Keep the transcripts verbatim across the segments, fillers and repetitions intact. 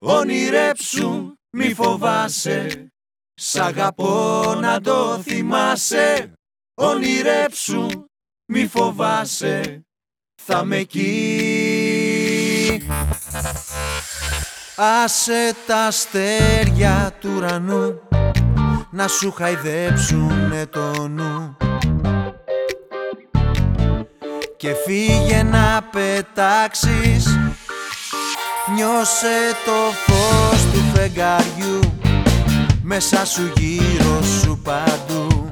Ονειρέψου, μη φοβάσαι, σ' αγαπώ να το θυμάσαι. Ονειρέψου, μη φοβάσαι, θα με εκεί. Άσε τα αστέρια του ουρανού να σου χαϊδέψουνε το νου και φύγε να πετάξεις. Νιώσε το φως του φεγγαριού μέσα σου, γύρω σου, παντού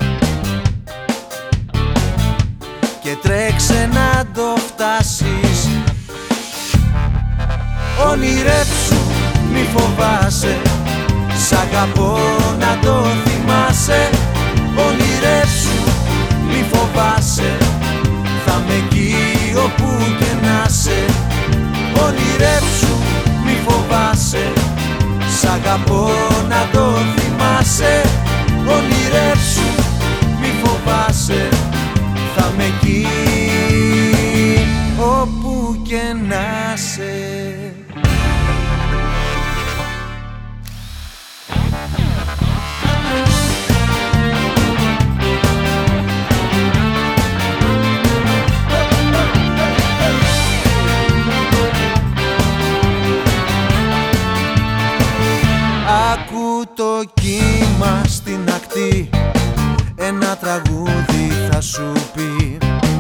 και τρέξε να το φτάσεις. Ονειρέψου, μη φοβάσαι, σ' αγαπώ να το θυμάσαι. Ονειρέψου, μη φοβάσαι, θα με εκεί όπου και να σε. Ονειρέψου, μη φοβάσαι, σ' αγαπώ να το θυμάσαι. Ονειρέψου, μη φοβάσαι, θα με εκεί όπου και να σε. Άκου το κύμα στην ακτή, ένα τραγούδι θα σου πει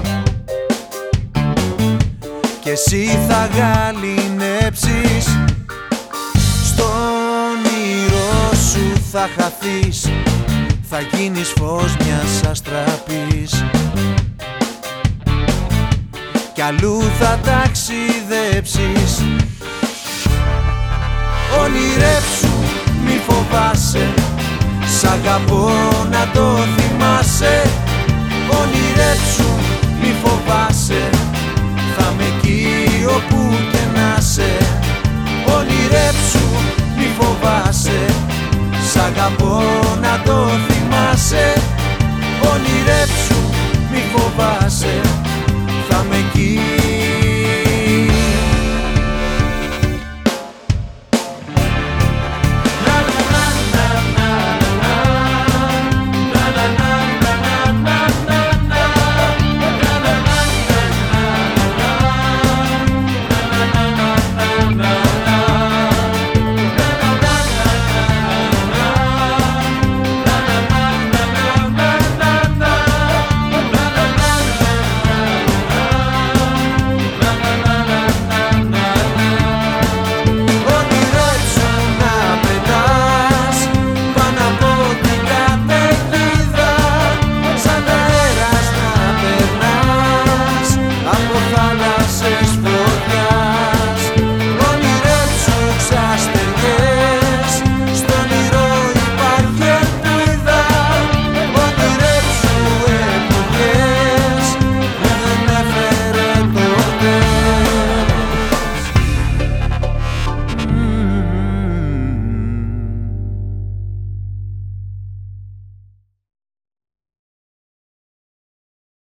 και εσύ θα γαληνέψεις. Στο όνειρό σου θα χαθείς, θα γίνεις φως μιας αστραπής κι αλλού θα ταξιδέψεις. Ονειρέψου, μη φοβάσαι, σ' αγαπώ να το θυμάσαι. Ονειρέψου, μη φοβάσαι, θα με εκεί όπου και να σε. Ονειρέψου, μη φοβάσαι, σ' αγαπώ να το θυμάσαι. Ονειρέψου, μη φοβάσαι,